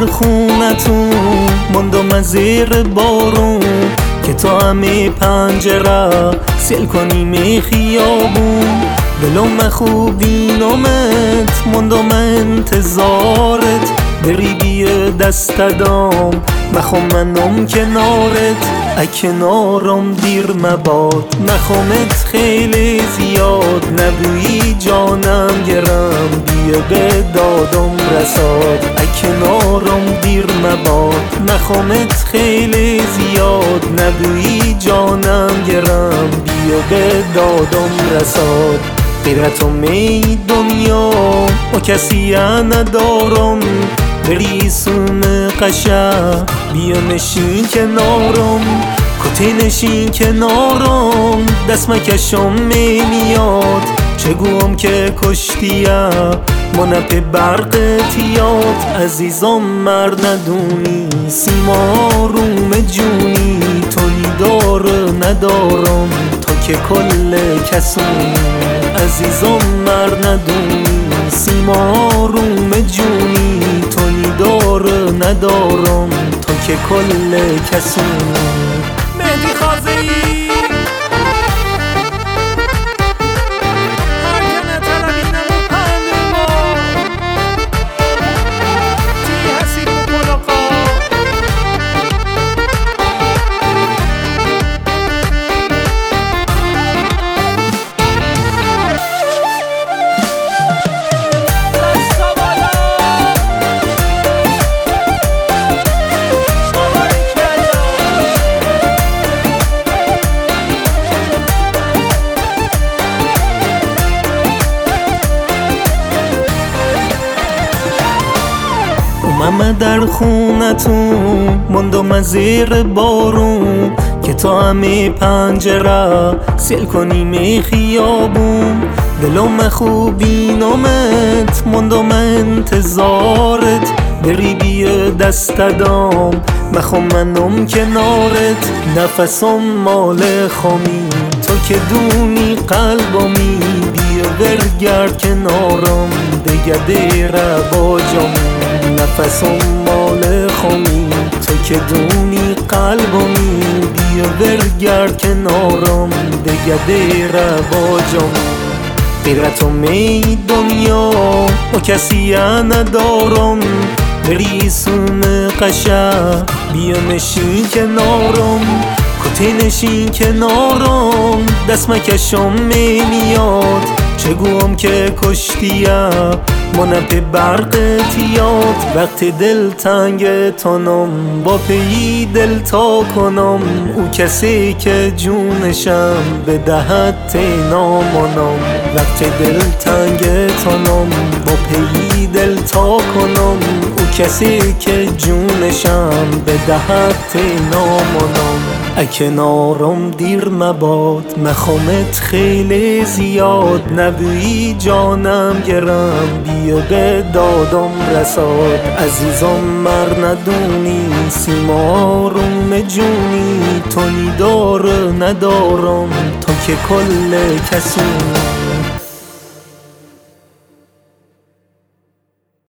در خونتون مندم از زیر بارون که تا همه پنجره سیل کنیم خیابون. دلم خوب بینمت مندم انتظارت بری بیا دست دام مخوام منم کنارت. کنارم دیر مباد مخوامت خیلی زیاد نبویی جانم گرم بیا به دادم رساد. کنارم دیر مباد مخوامت خیلی زیاد نبویی جانم گرم بیا به دادم رساد. غیرتم ای دنیا و کسی ندارم بریسون قشنگ بیا نشین کنارم کتی نشین کنارم دست مکشم میاد چگوام که کشتیم منپ برق تیاد. عزیزم مرد ندونی سیما روم جونی توی دار ندارم تا که کل کسونی. عزیزم مرد ندونی سیما روم جونی توی دار ندارم تا که کل کسونی. مهدی خازه‌ای من در خونتون مندم از زیر بارون که تا همه پنجره سیل کنیم خیابون. دلم خوب بینمت مندم انتظارت بری بیا دست دام مخوام منم کنارت. نفسم مال خامی تو که دونی قلبمی بیا برگرد کنارم بگده با جامون. نفسم مال خامی تو که دونی قلبمی بیا برگرد کنارم بگده با جامون. غیرتم ای دنیا و کسی ندارم بریسون قشنگ بیا نشین کنارم کتی نشین کنارم دست مکشم میاد چگوام که کشتیم منپ برق تیاد. وقتی دل تنگ تانم با پی دل تا کنم او کسی که جونشم به دهت نامانم. وقتی دل تنگ تانم با پی دل تا کنم او کسی که جونشم به دهت نامانم. کنارم دیر مباد مخوامت خیلی زیاد نبویی جانم گرم بیا به دادم رساد. عزیزم مر ندونی سیما روم جونی توی دار ندارم تا که کل کسونی.